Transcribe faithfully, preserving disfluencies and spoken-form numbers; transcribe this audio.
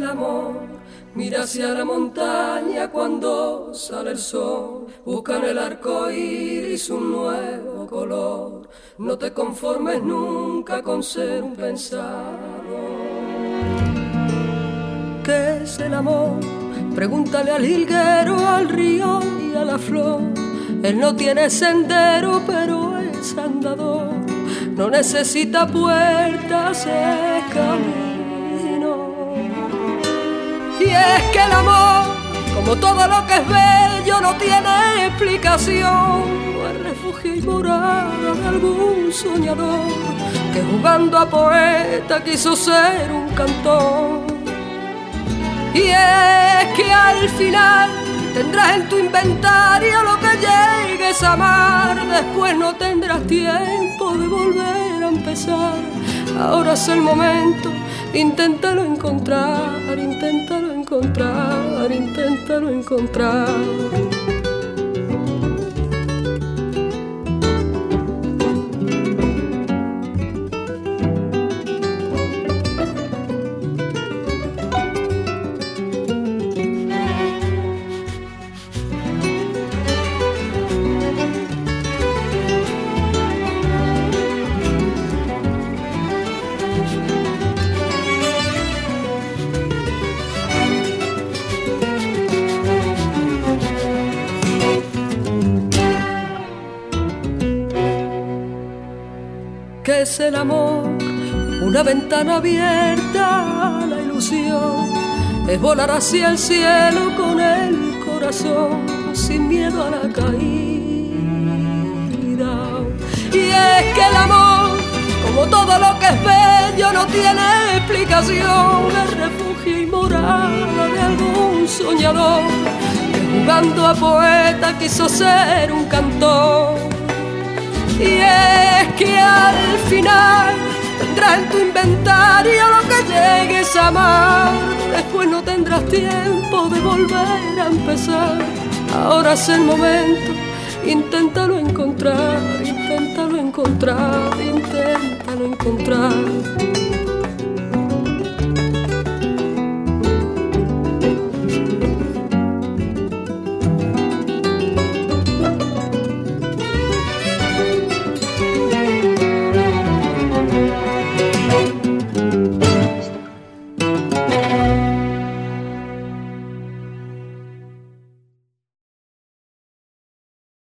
amor mira hacia la montaña cuando sale el sol. Busca en el arco iris un nuevo color. No te conformes nunca con ser un pensador. ¿Qué es el amor? Pregúntale al jilguero, al río y a la flor. Él no tiene sendero, pero es andador. No necesita puertas, es camino. Y es que el amor, como todo lo que es bello, no tiene explicación. No es refugio y morada de algún soñador que jugando a poeta quiso ser un cantor. Y es que al final tendrás en tu inventario lo que llegues a amar. Después no tendrás tiempo de volver a empezar. Ahora es el momento, inténtalo encontrar, inténtalo encontrar, inténtalo encontrar. ¿Qué es el amor? Una ventana abierta a la ilusión. Es volar hacia el cielo con el corazón, sin miedo a la caída. Y es que el amor, como todo lo que es bello, no tiene explicación. Es refugio y morada de algún soñador que jugando a poeta quiso ser un cantor. Y es que al final tendrás en tu inventario lo que llegues a amar. Después no tendrás tiempo de volver a empezar. Ahora es el momento, inténtalo encontrar, inténtalo encontrar.